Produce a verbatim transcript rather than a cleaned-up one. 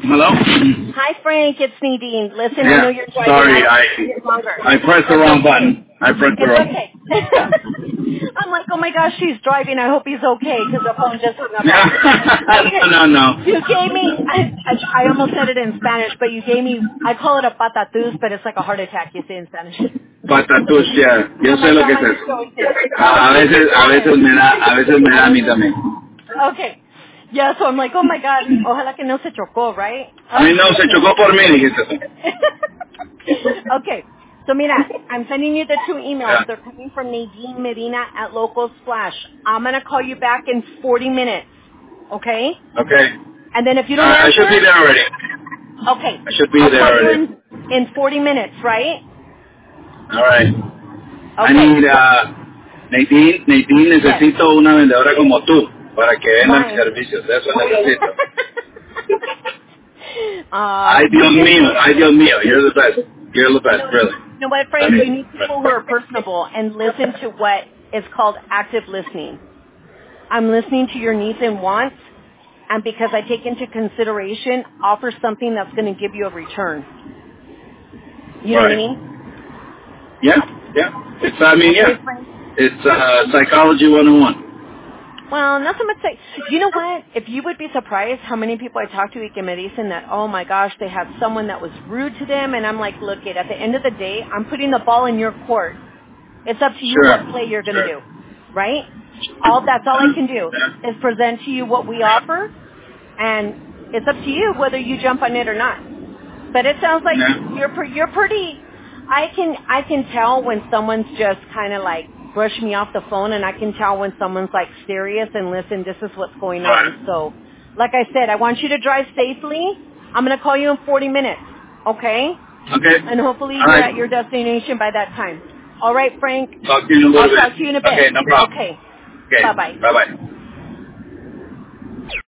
Hello? Hi, Frank. It's Nadine. Listen, Yeah, I know you're driving. sorry, I I pressed the wrong button. I pressed the It's wrong okay. I'm like, oh my gosh, she's driving. I hope he's okay because the phone just hung up. Okay. No, no, no. You gave me, I, I, I almost said it in Spanish, but you gave me, I call it a patatús, but it's like a heart attack, you say in Spanish. Patatús, ya. Yo I'm sé like, lo oh que my es eso. goodness. A veces, a veces me da, a veces me da a mí también. Okay. Yeah, so I'm like, oh my God, ojalá que no se chocó, right? A mí no, se chocó por mí, dijiste tú. Okay. So mira, I'm sending you the two emails. Yeah. They're coming from Nadine Medina at Local Splash. I'm going to call you back in forty minutes. Okay? Okay. And then if you Uh, don't I answer, should be there already. okay. I should be I'll there call you already. in, in forty minutes, right? All right. I Okay. need, uh, Nadine, Nadine, necesito una vendedora como tú para que venda mis Why? servicios. Eso necesito. uh, Ay, you Dios need, mío. Ay, Dios mío. You're the best. You're the best, no, really. you know what, Frank? You need people who are personable and listen to what is called active listening. I'm listening to your needs and wants, and because I take into consideration, offer something that's going to give you a return. You know Right. what I mean? Yeah, yeah. It's, I mean, Okay, yeah. Frank. It's uh, psychology one oh one. Well, not so much say, you know what? If you would be surprised how many people I talk to y que me dicen that, oh my gosh, they have someone that was rude to them, and I'm like, look, it, at the end of the day, I'm putting the ball in your court. It's up to you Sure. what play you're going to Sure. do, right? All that's all I can do Yeah. is present to you what we offer, and it's up to you whether you jump on it or not. But it sounds like Yeah. you're pre- you're pretty. I can I can tell when someone's just kind of like brush me off the phone, and I can tell when someone's like serious and listen. This is what's going Right. on. So, like I said, I want you to drive safely. I'm gonna call you in forty minutes, okay? Okay. And hopefully All you're right. at your destination by that time. All right, Frank. Talk to you in a I'll little bit. talk to you in a bit. Okay, no problem. Okay. Okay. Bye bye. Bye-bye.